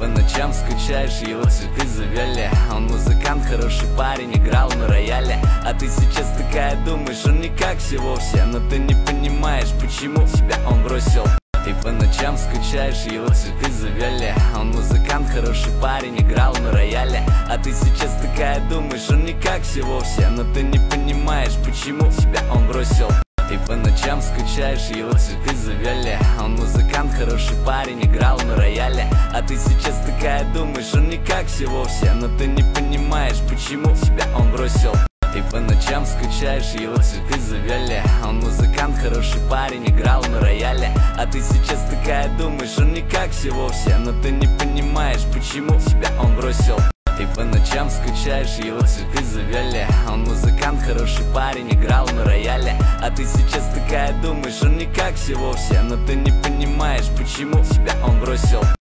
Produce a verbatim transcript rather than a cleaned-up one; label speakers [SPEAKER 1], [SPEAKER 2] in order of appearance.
[SPEAKER 1] по ночам скучаешь, его цветы завяли. Он музыкант, хороший парень, играл на рояле. А ты сейчас такая думаешь, он не как все вовсе. Но ты не понимаешь, почему тебя он бросил. Ты по ночам скучаешь, его цветы завяли. Он музыкант, хороший парень, играл на рояле. А ты сейчас такая думаешь, он не как все вовсе. Но ты не понимаешь, почему тебя он бросил. Ты по ночам скучаешь, его цветы завяли. Он музыкант, хороший парень, играл на рояле. А ты сейчас такая думаешь, он не как все вовсе. Но ты не понимаешь, почему тебя он бросил. Ты по ночам скучаешь, его цветы завяли. Он музыкант, хороший парень, играл на рояле. А ты сейчас такая думаешь, он не как все вовсе. Но ты не понимаешь, почему тебя он бросил. Ты по ночам скучаешь, его цветы завяли. Он музыкант, хороший парень, играл на рояле. А ты сейчас такая думаешь, он не как все вовсе. Но ты не понимаешь, почему тебя он бросил.